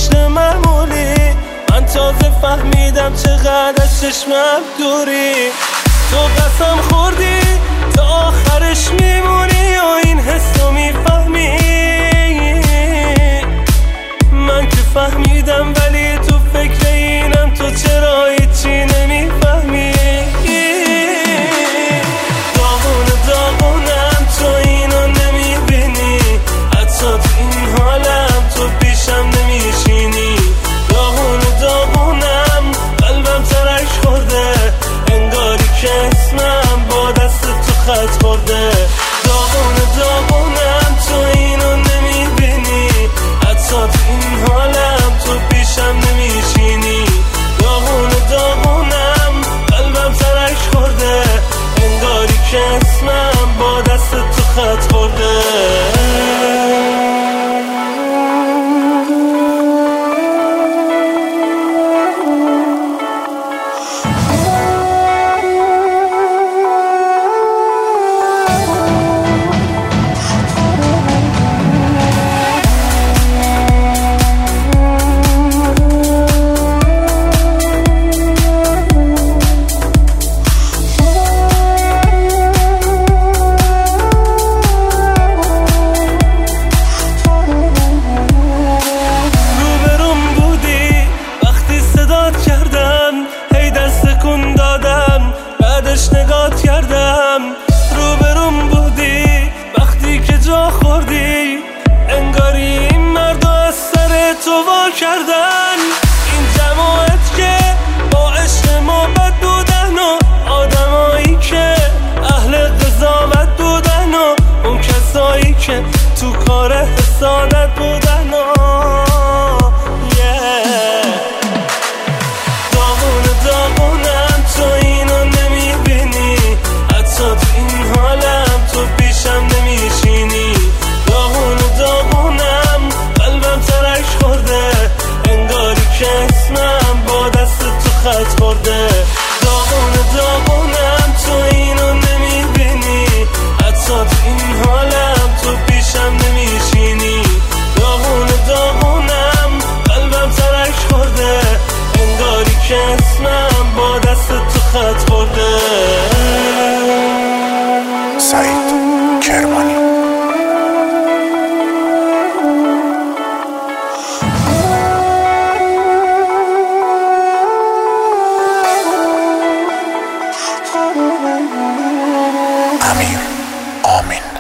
عشق معمولی، من تازه فهمیدم چقدر از چشمم دوری. تو قسم خوردی تا آخرش میمونی و این حسو میفهمی. من که فهمیدم ولی تو فکر اینم، تو چرا هیچی نمیفهمی. داغونم تو اینو نمیبینی، حتی تو این حالم تو پیشم نمیشینی. داغونم قلبم ترک خورده، انگاری که اسمم با دست تو خط خورده. داغونم تو اینو نمیبینی، حتی تو این حالم تو پیشم نمیشینی. داغونم قلبم ترک خورده، انگاری که اسمم با دست تو خط خورده. نگات کردم، روبروم بودی وقتی که جا خوردی، انگاری این مردو از سر تو وا کردن. این جماعت که با عشق ما بد بودن و آدمایی که اهل قضاوت بودن و اون کسایی که تو کار حسادت بودن و داغونم تو اینو نمیبینی، حتی تو این حالم تو پیشم نمیشینی. داغونم قلبم ترک خورده، انگاری که اسمم با دست تو خط خورده. داغونم تو اینو نمیبینی، حتی تو این حالم تو پیشم نمیشینی. داغونم قلبم ترک خورده، انگاری که اسمم با دست تو خط خورده. سعید کرمانی. امیر آمین.